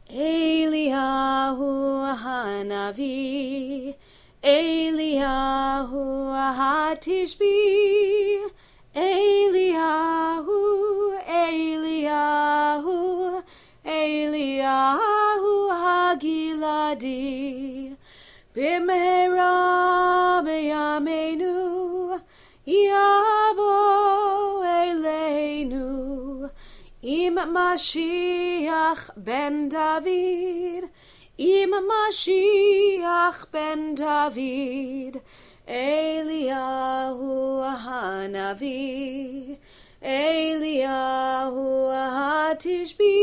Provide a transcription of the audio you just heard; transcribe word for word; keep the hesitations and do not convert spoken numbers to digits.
Eliyahu Hanavi, Eliyahu Hatishbi, Eliyahu, Eliyahu, Eliyahu Hagiladi, Bimhera b'yameinu, Yavo Eleinu, Im Mashiach ben David, Im Mashiach ben David, Eliyahu Hanavi, Eliyahu Hatishbi,